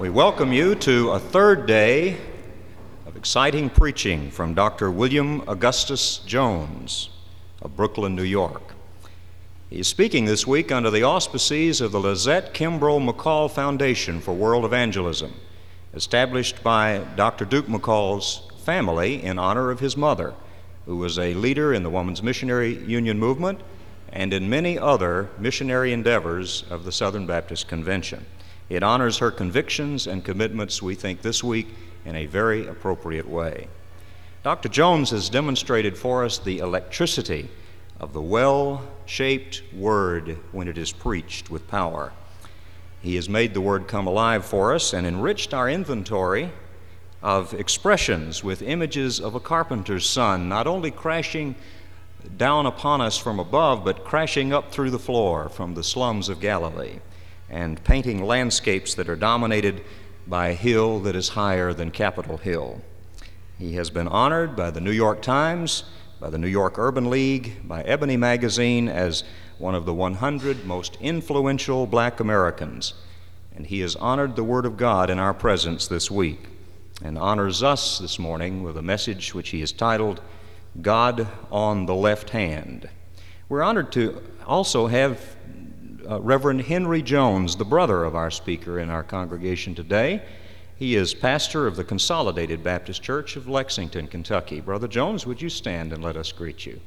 We welcome you to a third day of exciting preaching from Dr. William Augustus Jones of Brooklyn, New York. He is speaking this week under the auspices of the Lizette Kimbrough McCall Foundation for World Evangelism, established by Dr. Duke McCall's family in honor of his mother, who was a leader in the Woman's Missionary Union movement and in many other missionary endeavors of the Southern Baptist Convention. It honors her convictions and commitments, we think, this week in a very appropriate way. Dr. Jones has demonstrated for us the electricity of the well-shaped word when it is preached with power. He has made the word come alive for us and enriched our inventory of expressions with images of a carpenter's son, not only crashing down upon us from above, but crashing up through the floor from the slums of Galilee, and painting landscapes that are dominated by a hill that is higher than Capitol Hill. He has been honored by the New York Times, by the New York Urban League, by Ebony Magazine as one of the 100 most influential black Americans. And he has honored the Word of God in our presence this week and honors us this morning with a message which he has titled, God on the Left Hand. We're honored to also have Reverend Henry Jones, the brother of our speaker in our congregation today. He is pastor of the Consolidated Baptist Church of Lexington, Kentucky. Brother Jones, would you stand and let us greet you?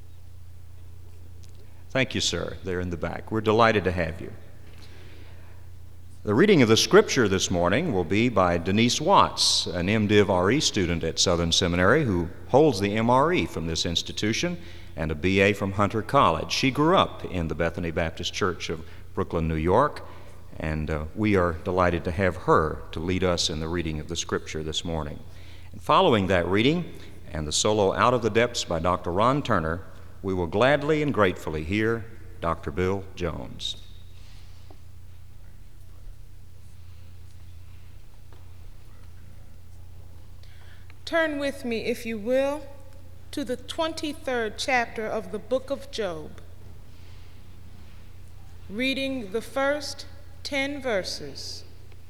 Thank you, sir, there in the back. We're delighted to have you. The reading of the scripture this morning will be by Denise Watts, an MDiv RE student at Southern Seminary who holds the MRE from this institution and a BA from Hunter College. She grew up in the Bethany Baptist Church of Brooklyn, New York, and we are delighted to have her to lead us in the reading of the scripture this morning. And following that reading and the solo Out of the Depths by Dr. Ron Turner, we will gladly and gratefully hear Dr. Bill Jones. Turn with me, if you will, to the 23rd chapter of the book of Job, reading the first 10 verses.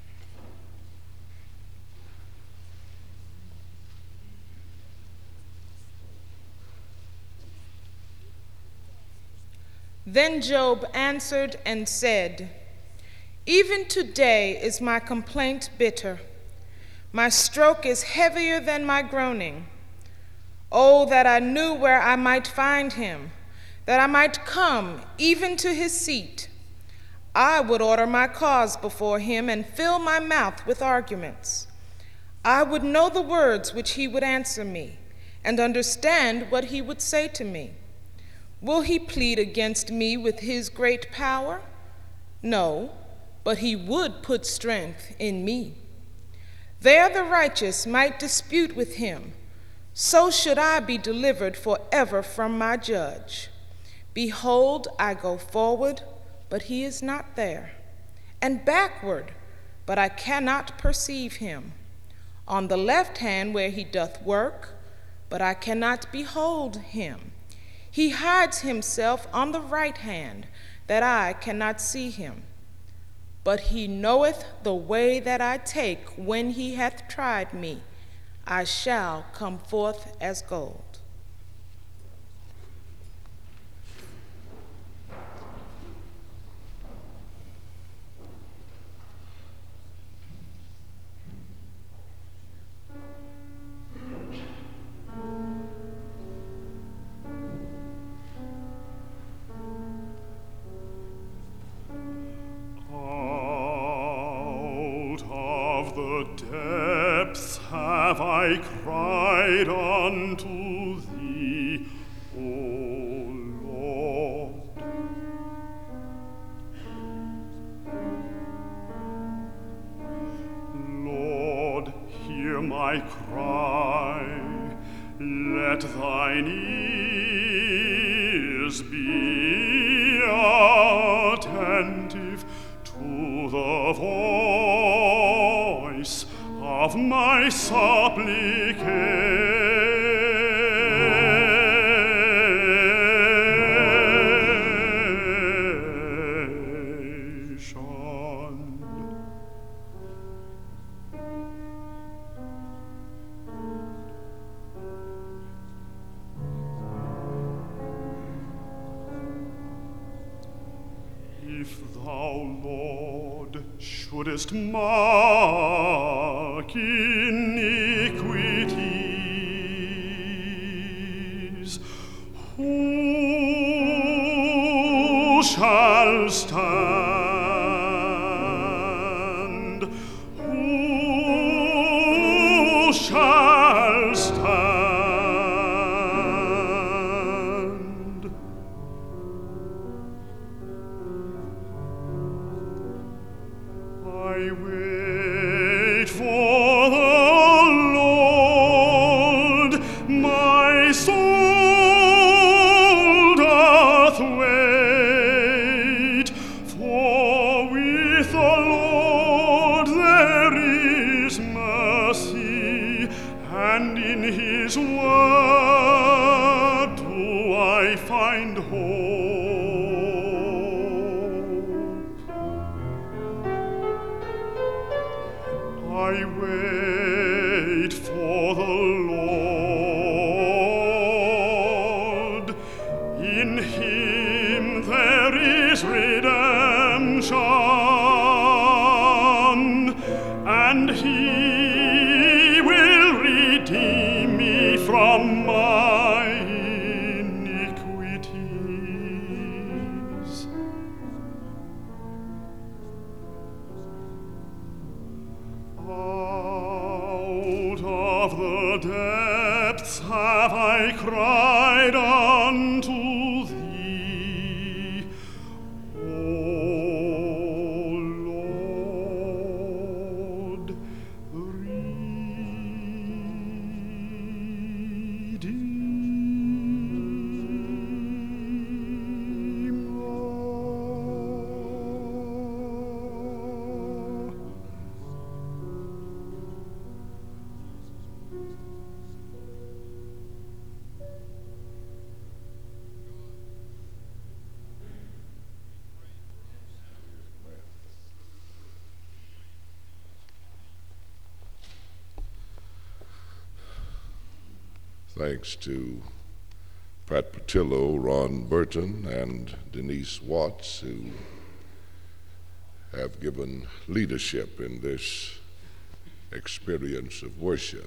Then Job answered and said, "Even today is my complaint bitter. My stroke is heavier than my groaning. Oh, that I knew where I might find him, that I might come even to his seat. I would order my cause before him and fill my mouth with arguments. I would know the words which he would answer me and understand what he would say to me. Will he plead against me with his great power? No, but he would put strength in me. There the righteous might dispute with him. So should I be delivered forever from my judge. Behold, I go forward, but he is not there, and backward, but I cannot perceive him. On the left hand where he doth work, but I cannot behold him. He hides himself on the right hand, that I cannot see him. But he knoweth the way that I take. When he hath tried me, I shall come forth as gold." Depths have I cried unto thee, O Lord. Lord, hear my cry, let thine ears be attentive to the voice of my supplication. if thou, Lord, shouldest mark iniquities, who shall stand? Who shall stand? I wait for the Lord, my soul doth wait, for with the Lord there is mercy, and in his word do I find hope. I wait for the Lord. In him there is redemption, and he will redeem me from my iniquities. Out of the depths have I cried unto thee, O Lord, Redeemer. Thanks to Pat Patillo, Ron Burton, and Denise Watts, who have given leadership in this experience of worship.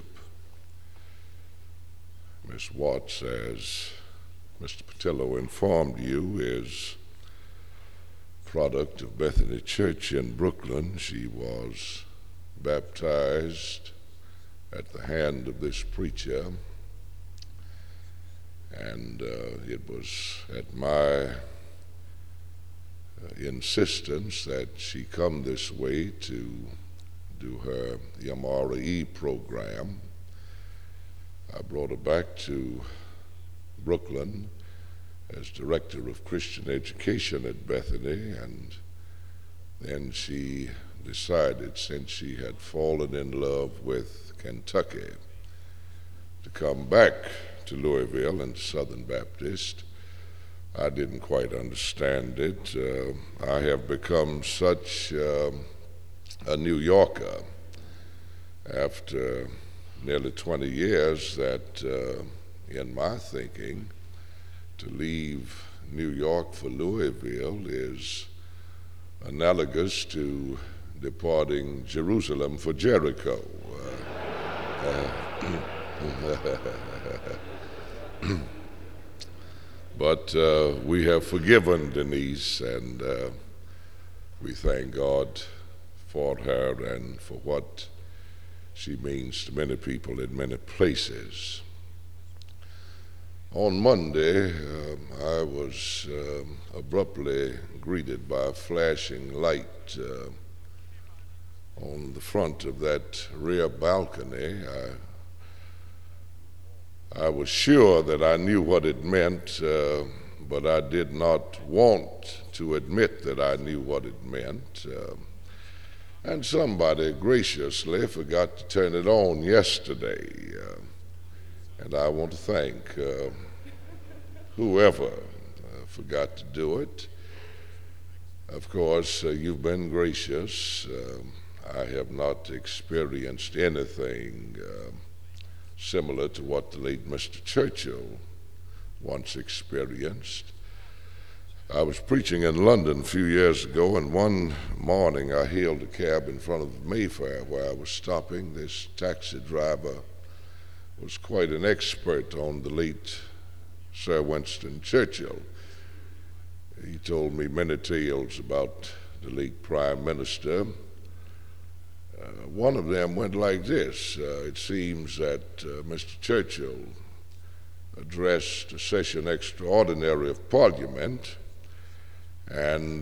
Miss Watts, as Mr. Patillo informed you, is product of Bethany Church in Brooklyn. She was baptized at the hand of this preacher, and it was at my insistence that she come this way to do her MRE program. I brought her back to Brooklyn as director of Christian education at Bethany, and then she decided, since she had fallen in love with Kentucky, to come back to Louisville and Southern Baptist. I didn't quite understand it. I have become such a New Yorker after nearly 20 years that in my thinking, to leave New York for Louisville is analogous to departing Jerusalem for Jericho. But we have forgiven Denise, and we thank God for her and for what she means to many people in many places. On Monday, I was abruptly greeted by a flashing light on the front of that rear balcony. I was sure that I knew what it meant, but I did not want to admit that I knew what it meant. And somebody graciously forgot to turn it on yesterday. And I want to thank whoever forgot to do it. Of course, you've been gracious. I have not experienced anything similar to what the late Mr. Churchill once experienced. I was preaching in London a few years ago, and one morning I hailed a cab in front of Mayfair where I was stopping. This taxi driver was quite an expert on the late Sir Winston Churchill. He told me many tales about the late Prime Minister. One of them went like this. It seems that Mr. Churchill addressed a session extraordinary of Parliament, and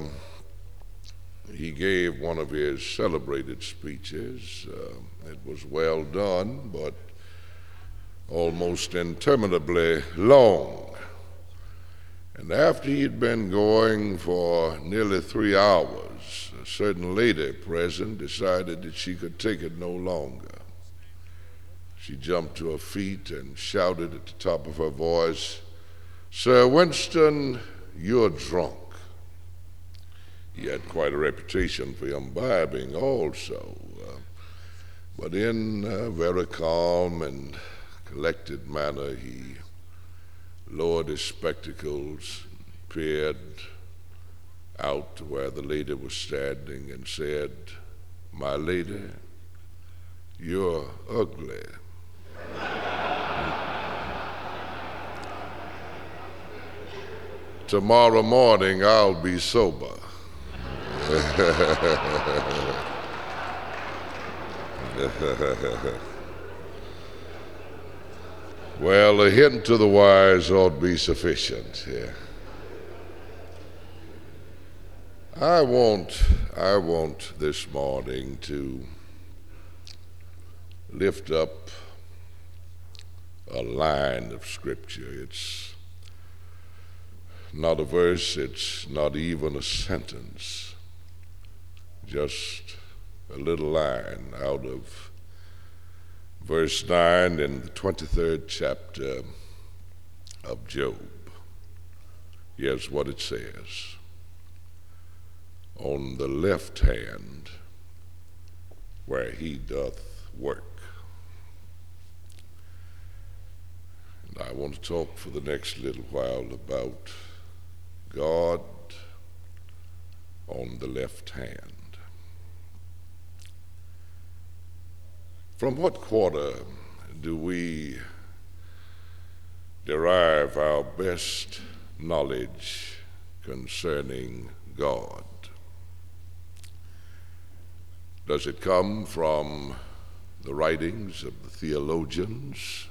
he gave one of his celebrated speeches. It was well done, but almost interminably long. And after he'd been going for nearly 3 hours, a certain lady present decided that she could take it no longer. She jumped to her feet and shouted at the top of her voice, "Sir Winston, you're drunk." He had quite a reputation for imbibing also, but in a very calm and collected manner, he lowered his spectacles, peered out to where the lady was standing and said, "My lady, you're ugly." Tomorrow morning I'll be sober. Well, a hint to the wise ought to be sufficient. Yeah. I want this morning to lift up a line of Scripture. It's not a verse, it's not even a sentence, just a little line out of verse 9 in the 23rd chapter of Job. Here's what it says. On the left hand where he doth work. And I want to talk for the next little while about God on the left hand. From what quarter do we derive our best knowledge concerning God? Does it come from the writings of the theologians?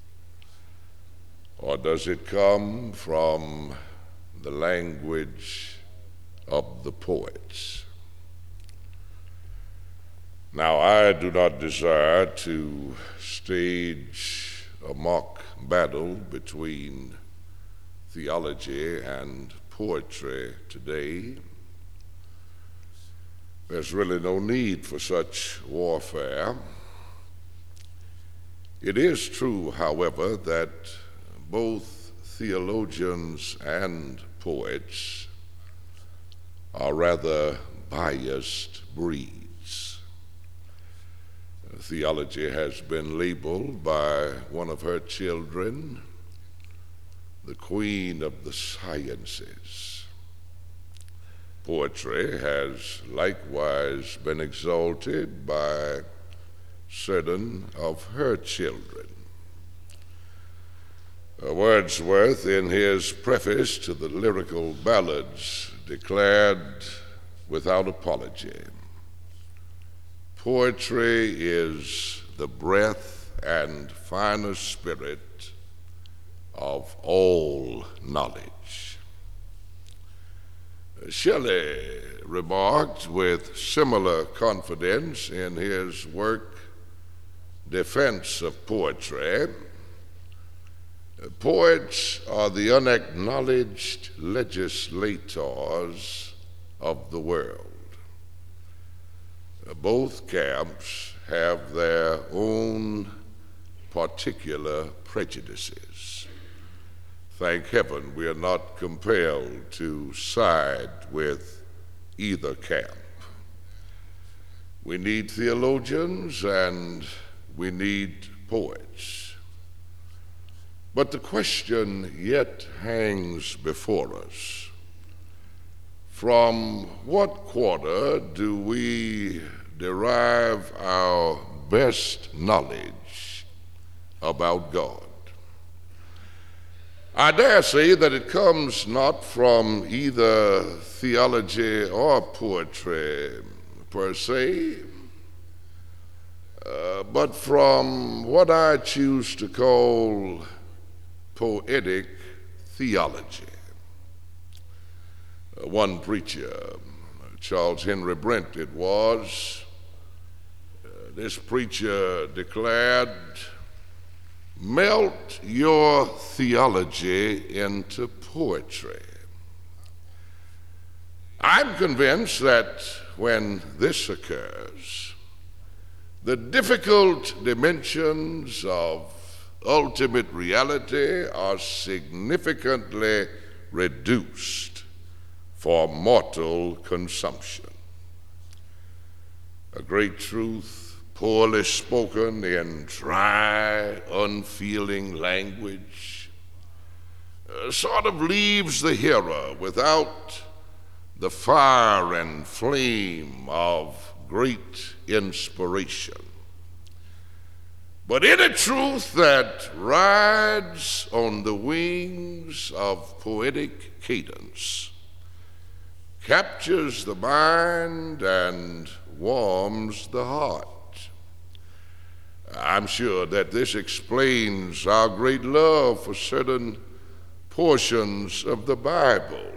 Or does it come from the language of the poets? Now, I do not desire to stage a mock battle between theology and poetry today. There's really no need for such warfare. It is true, however, that both theologians and poets are rather biased breeds. Theology has been labeled by one of her children the queen of the sciences. Poetry has likewise been exalted by certain of her children. Wordsworth, in his preface to the Lyrical Ballads, declared without apology, "Poetry is the breath and finer spirit of all knowledge." Shelley remarked with similar confidence in his work, Defense of Poetry, "Poets are the unacknowledged legislators of the world." Both camps have their own particular prejudices. Thank heaven we are not compelled to side with either camp. We need theologians and we need poets. But the question yet hangs before us. From what quarter do we derive our best knowledge about God? I dare say that it comes not from either theology or poetry per se, but from what I choose to call poetic theology. One preacher, Charles Henry Brent it was, this preacher declared, "Melt your theology into poetry." I'm convinced that when this occurs, the difficult dimensions of ultimate reality are significantly reduced for mortal consumption. A great truth, poorly spoken in dry, unfeeling language, sort of leaves the hearer without the fire and flame of great inspiration. But any truth that rides on the wings of poetic cadence captures the mind and warms the heart. I'm sure that this explains our great love for certain portions of the Bible.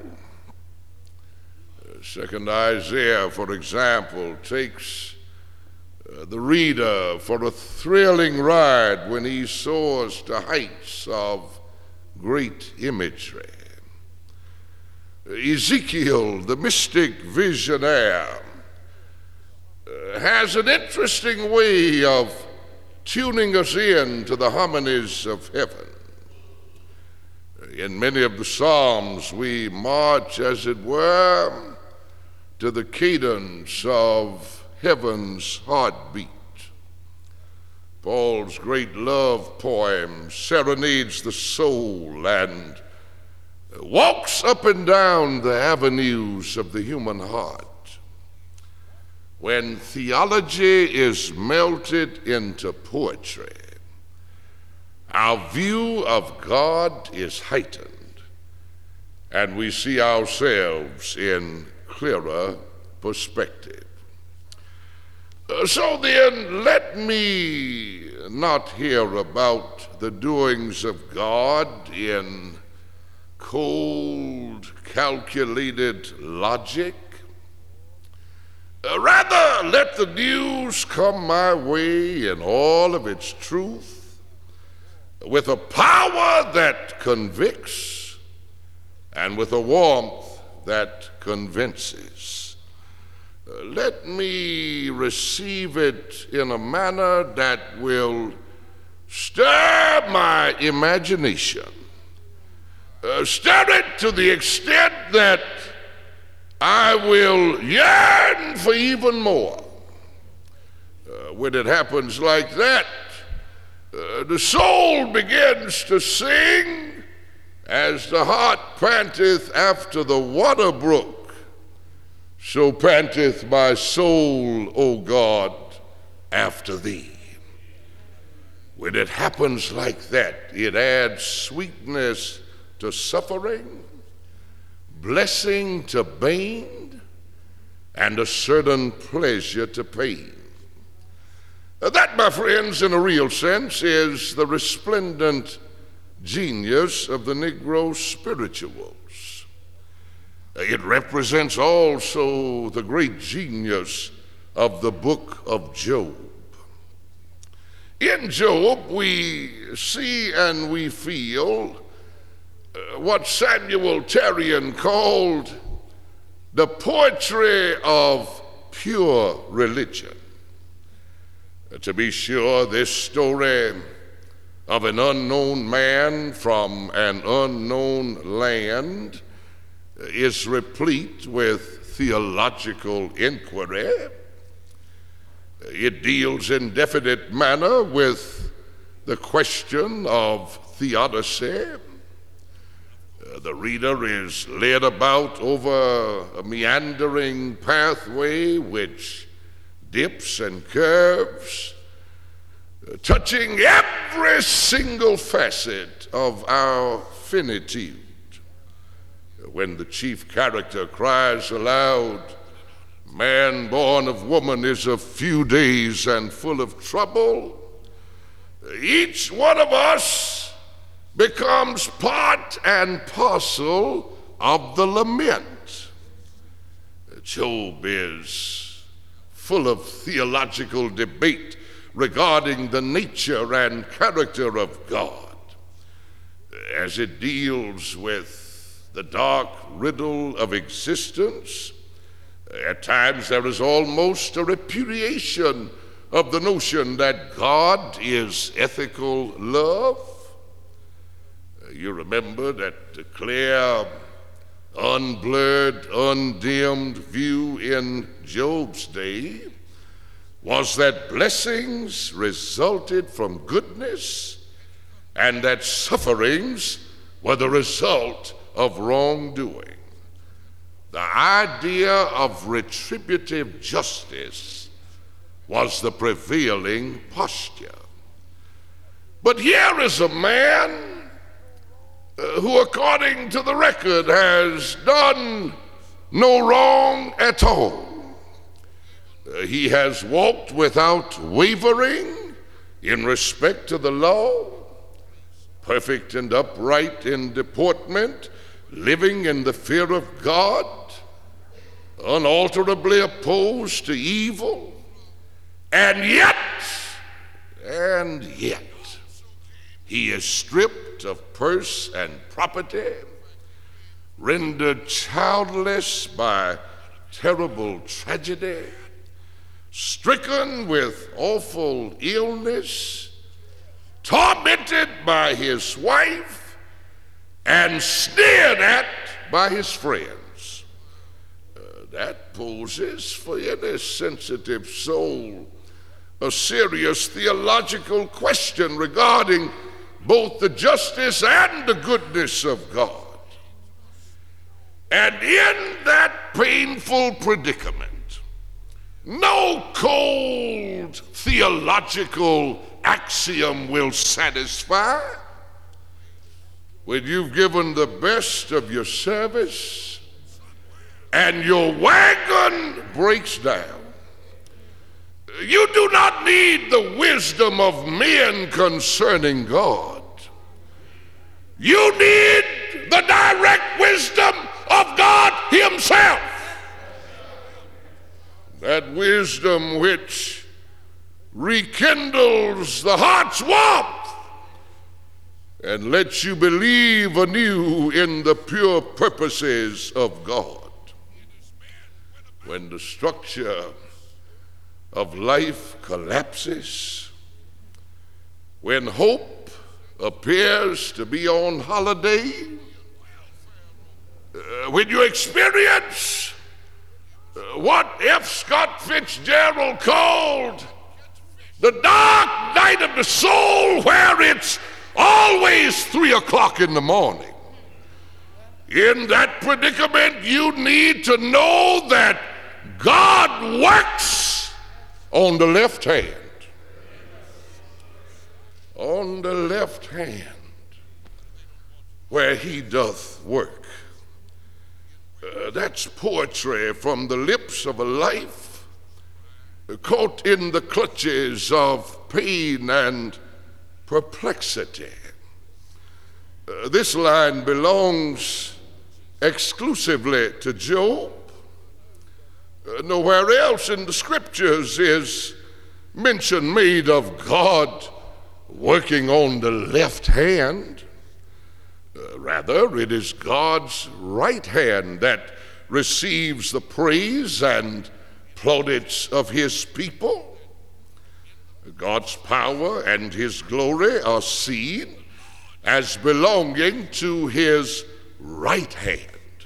Second Isaiah, for example, takes the reader for a thrilling ride when he soars to heights of great imagery. Ezekiel, the mystic visionaire, has an interesting way of tuning us in to the harmonies of heaven. In many of the Psalms, we march, as it were, to the cadence of heaven's heartbeat. Paul's great love poem serenades the soul and walks up and down the avenues of the human heart. When theology is melted into poetry, our view of God is heightened, and we see ourselves in clearer perspective. So then, let me not hear about the doings of God in cold, calculated logic. Rather, let the news come my way in all of its truth, with a power that convicts and with a warmth that convinces. Let me receive it in a manner that will stir my imagination, stir it to the extent that I will yearn for even more. When it happens like that, the soul begins to sing as the heart panteth after the water brook. So panteth my soul, O God, after thee. When it happens like that, it adds sweetness to suffering, blessing to bane, and a certain pleasure to pain. That, my friends, in a real sense, is the resplendent genius of the Negro spirituals. It represents also the great genius of the book of Job. In Job, we see and we feel what Samuel Terrian called the poetry of pure religion. To be sure, this story of an unknown man from an unknown land is replete with theological inquiry. It deals in definite manner with the question of theodicy. The reader is led about over a meandering pathway which dips and curves, touching every single facet of our finitude. When the chief character cries aloud, "Man born of woman is of few days and full of trouble," each one of us becomes part and parcel of the lament. Job is full of theological debate regarding the nature and character of God as it deals with the dark riddle of existence. At times there is almost a repudiation of the notion that God is ethical love. You remember that the clear, unblurred, undimmed view in Job's day was that blessings resulted from goodness and that sufferings were the result of wrongdoing. The idea of retributive justice was the prevailing posture. But here is a man who, according to the record, has done no wrong at all. He has walked without wavering in respect to the law, perfect and upright in deportment, living in the fear of God, unalterably opposed to evil, and yet, he is stripped of purse and property, rendered childless by terrible tragedy, stricken with awful illness, tormented by his wife, and sneered at by his friends. That poses for any sensitive soul a serious theological question regarding both the justice and the goodness of God. And in that painful predicament, no cold theological axiom will satisfy. When you've given the best of your service and your wagon breaks down, you do not need the wisdom of men concerning God. You need the direct wisdom of God himself. That wisdom which rekindles the heart's warmth and lets you believe anew in the pure purposes of God. When the structure of life collapses, when hope appears to be on holiday, when you experience what F. Scott Fitzgerald called the dark night of the soul, where it's always 3 o'clock in the morning. In that predicament, you need to know that God works on the left hand. On the left hand, where he doth work. That's poetry from the lips of a life caught in the clutches of pain and perplexity. This line belongs exclusively to Job. Nowhere else in the scriptures is mention made of God working on the left hand. Rather, it is God's right hand that receives the praise and plaudits of his people. God's power and his glory are seen as belonging to his right hand.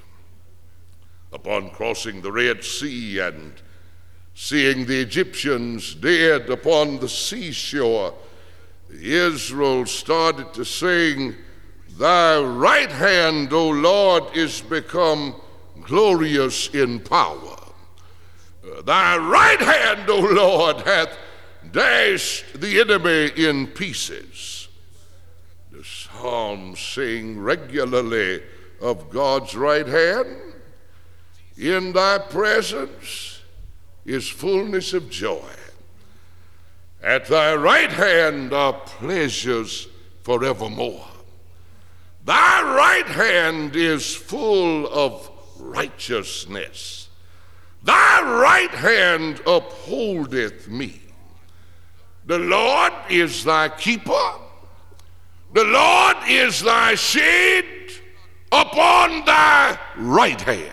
Upon crossing the Red Sea and seeing the Egyptians dead upon the seashore, Israel started to sing, Thy right hand, O Lord, is become glorious in power. Thy right hand, O Lord, hath dashed the enemy in pieces. The Psalms sing regularly of God's right hand. In thy presence is fullness of joy. At thy right hand are pleasures forevermore. Thy right hand is full of righteousness. Thy right hand upholdeth me. The Lord is thy keeper. The Lord is thy shade upon thy right hand.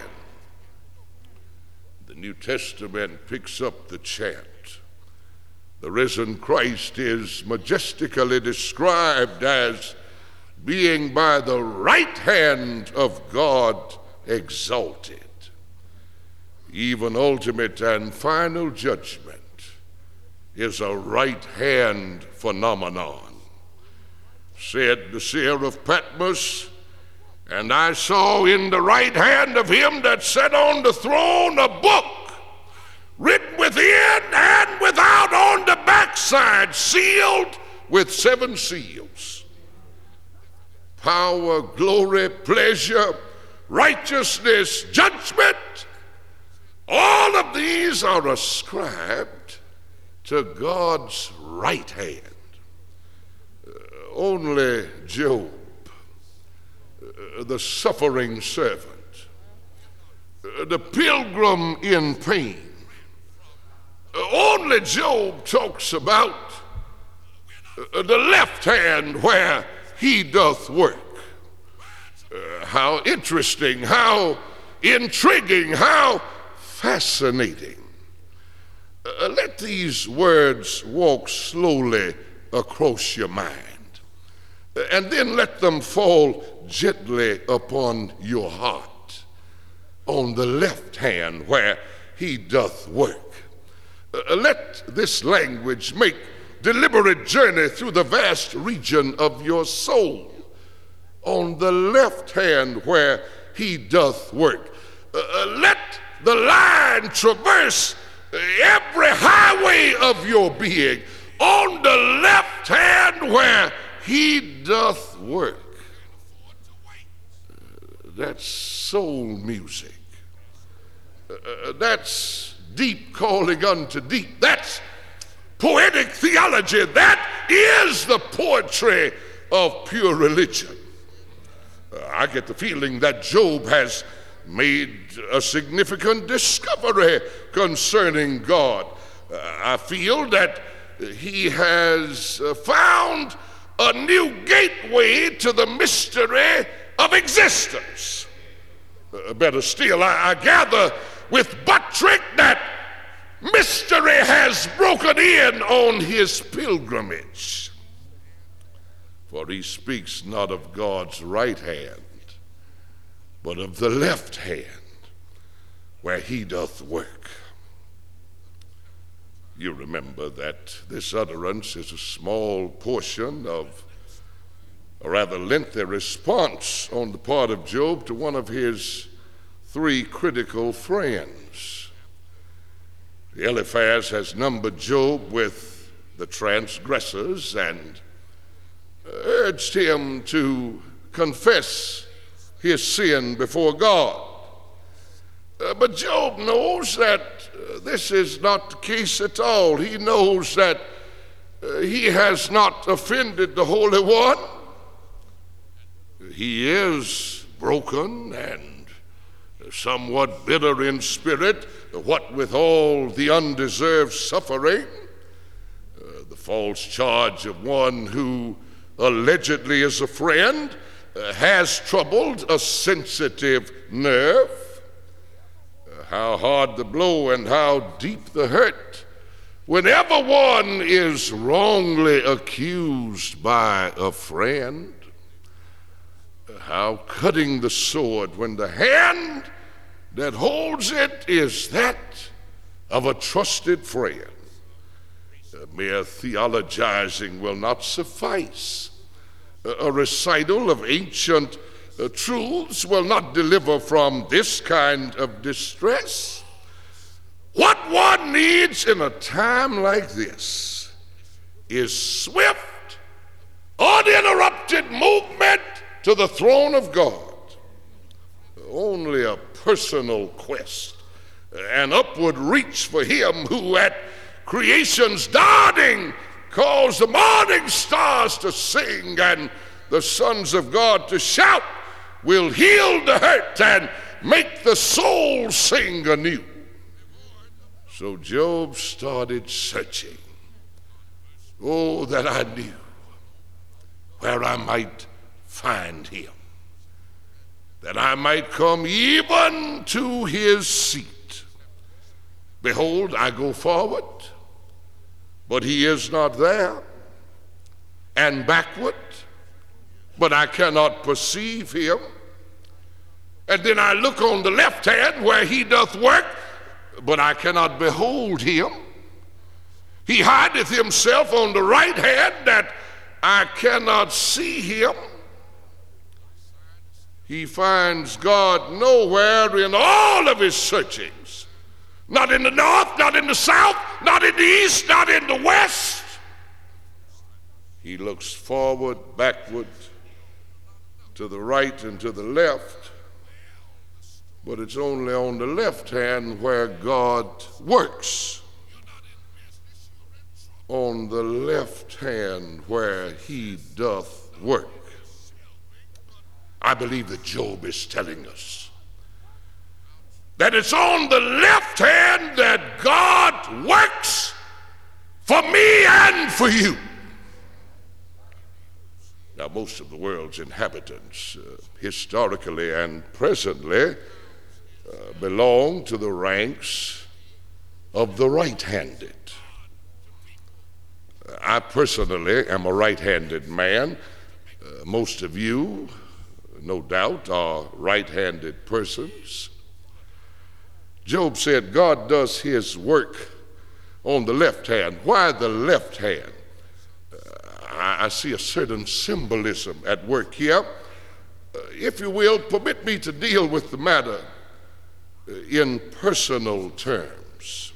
The New Testament picks up the chant. The risen Christ is majestically described as being by the right hand of God exalted. Even ultimate and final judgment is a right hand phenomenon. Said the seer of Patmos, and I saw in the right hand of him that sat on the throne a book written within and without on the backside, sealed with 7 seals. Power, glory, pleasure, righteousness, judgment, all of these are ascribed to God's right hand. Only Job, the suffering servant, the pilgrim in pain, only Job talks about the left hand where he doth work. How interesting, how intriguing, how fascinating. Let these words walk slowly across your mind, and then let them fall gently upon your heart. On the left hand where he doth work. Let this language make deliberate journey through the vast region of your soul. On the left hand where he doth work. Let the line traverse every highway of your being. On the left hand where he doth work. That's soul music. That's deep calling unto deep. That's poetic theology. That is the poetry of pure religion. I get the feeling that Job has made a significant discovery concerning God. I feel that he has found a new gateway to the mystery of existence. Better still, I gather with Buttrick that mystery has broken in on his pilgrimage. For he speaks not of God's right hand, but of the left hand, where he doth work. You remember that this utterance is a small portion of a rather lengthy response on the part of Job to one of his 3 critical friends. Eliphaz has numbered Job with the transgressors and urged him to confess his sin before God. But Job knows that this is not the case at all. He knows that he has not offended the Holy One. He is broken and somewhat bitter in spirit, what with all the undeserved suffering, the false charge of one who allegedly is a friend has troubled a sensitive nerve. How hard the blow and how deep the hurt whenever one is wrongly accused by a friend. How cutting the sword when the hand that holds it is that of a trusted friend. Mere theologizing will not suffice. A recital of ancient truths will not deliver from this kind of distress. What one needs in a time like this is swift, uninterrupted movement to the throne of God. Only a personal quest, an upward reach for him who at creation's dawning calls the morning stars to sing and the sons of God to shout, will heal the hurt and make the soul sing anew. So Job started searching. Oh, that I knew where I might find him, that I might come even to his seat. Behold, I go forward, but he is not there, and backward, but I cannot perceive him. And then I look on the left hand where he doth work, but I cannot behold him. He hideth himself on the right hand that I cannot see him. He finds God nowhere in all of his searchings. Not in the north, not in the south, not in the east, not in the west. He looks forward, backward, to the right and to the left, but it's only on the left hand where God works. On the left hand where he doth work. I believe that Job is telling us that it's on the left hand that God works for me and for you. Now, most of the world's inhabitants, historically and presently, belong to the ranks of the right-handed. I personally am a right-handed man. Most of you, no doubt, are right-handed persons. Job said God does his work on the left hand. Why the left hand? I see a certain symbolism at work here. If you will, permit me to deal with the matter in personal terms.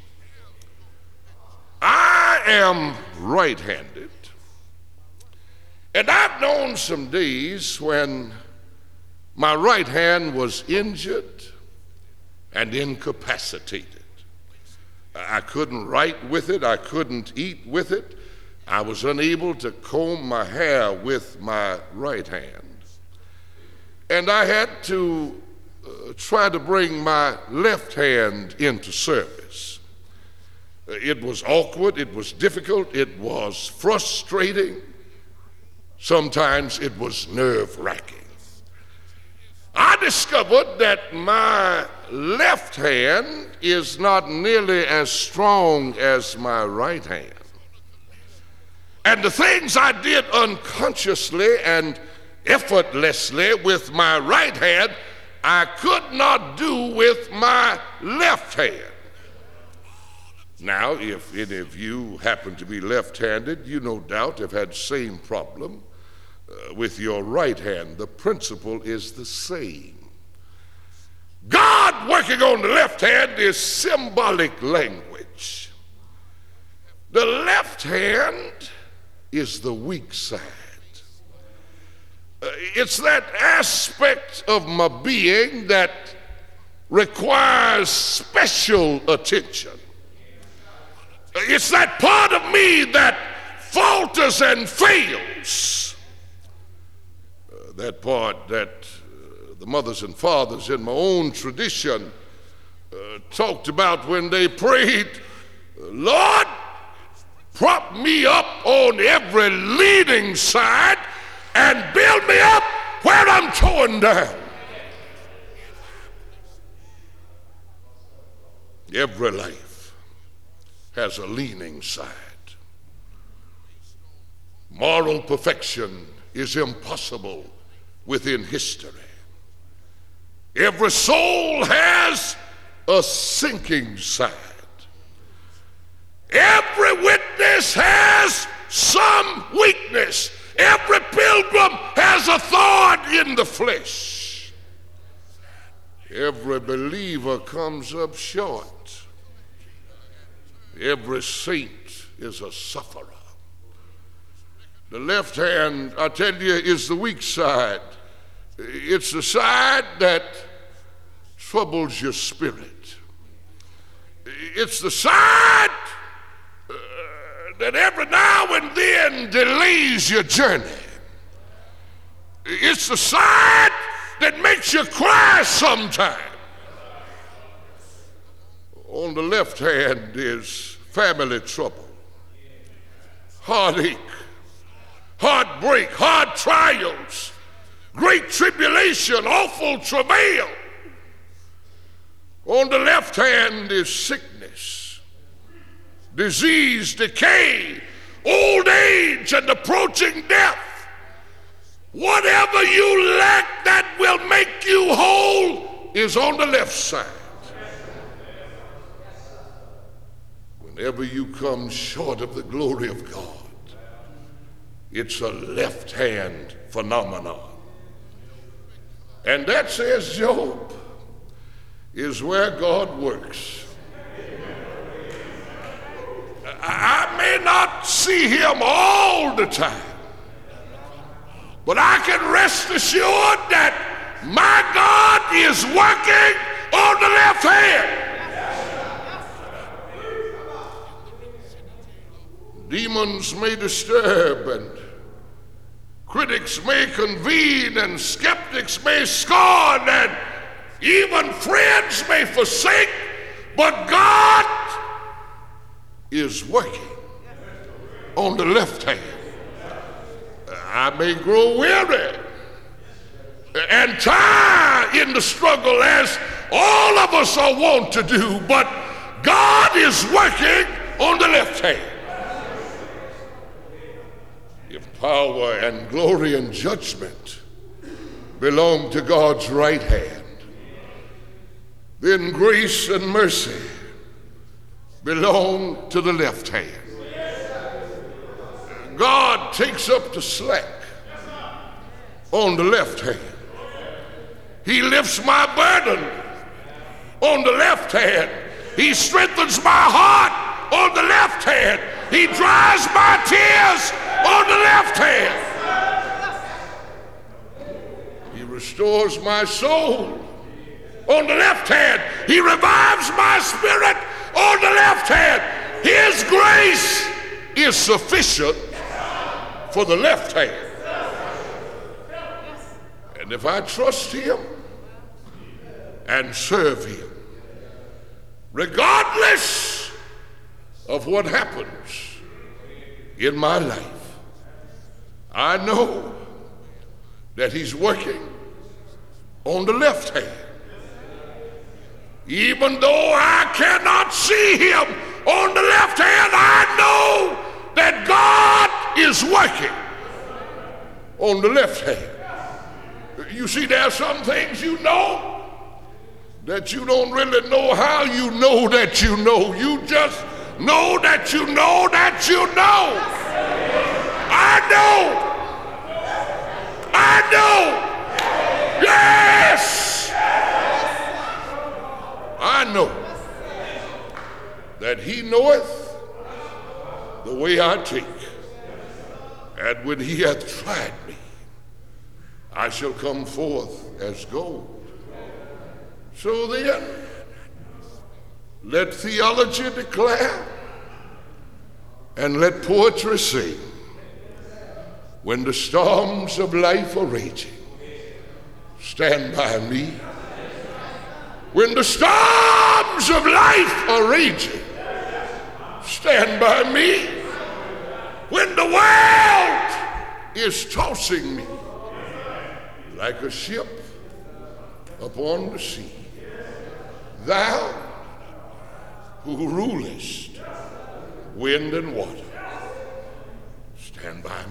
I am right-handed, and I've known some days when my right hand was injured and incapacitated. I couldn't write with it, I couldn't eat with it, I was unable to comb my hair with my right hand. And I had to try to bring my left hand into service. It was awkward, it was difficult, it was frustrating. Sometimes it was nerve-wracking. I discovered that my left hand is not nearly as strong as my right hand. And the things I did unconsciously and effortlessly with my right hand, I could not do with my left hand. Now, if any of you happen to be left-handed, you no doubt have had the same problem with your right hand. The principle is the same. God working on the left hand is symbolic language. The left hand is the weak side. It's that aspect of my being that requires special attention. It's that part of me that falters and fails. That part that the mothers and fathers in my own tradition talked about when they prayed, Lord, prop me up on every leaning side and build me up where I'm torn down. Every life has a leaning side. Moral perfection is impossible within history. Every soul has a sinking side. Every witness has some weakness. Every pilgrim in the flesh. Every believer comes up short. Every saint is a sufferer. The left hand, I tell you, is the weak side. It's the side that troubles your spirit. It's the side that every now and then delays your journey. It's the side that makes you cry sometime. On the left hand is family trouble, heartache, heartbreak, hard trials, great tribulation, awful travail. On the left hand is sickness, disease, decay, old age, and approaching death. Whatever you lack that will make you whole is on the left side. Whenever you come short of the glory of God, it's a left hand phenomenon. And that, says Job, is where God works. I may not see him all the time, but I can rest assured that my God is working on the left hand. Demons may disturb, and critics may convene, and skeptics may scorn, and even friends may forsake, but God is working on the left hand. I may grow weary and tired in the struggle, as all of us are wont to do, but God is working on the left hand. If power and glory and judgment belong to God's right hand, then grace and mercy belong to the left hand. God takes up the slack on the left hand. He lifts my burden on the left hand. He strengthens my heart on the left hand. He dries my tears on the left hand. He restores my soul on the left hand. He revives my spirit on the left hand. His grace is sufficient for the left hand. And if I trust him and serve him, regardless of what happens in my life, I know that he's working on the left hand. Even though I cannot see him on the left hand, I know that God is working on the left hand. You see, there are some things you know that you don't really know how you know that you know. You just know that you know that you know. I know. Yes. I know that he knoweth the way I take, and when he hath tried me, I shall come forth as gold. So then, let theology declare and let poetry sing. When the storms of life are raging, stand by me. When the storms of life are raging, stand by me. When the world is tossing me like a ship upon the sea, thou who rulest wind and water, stand by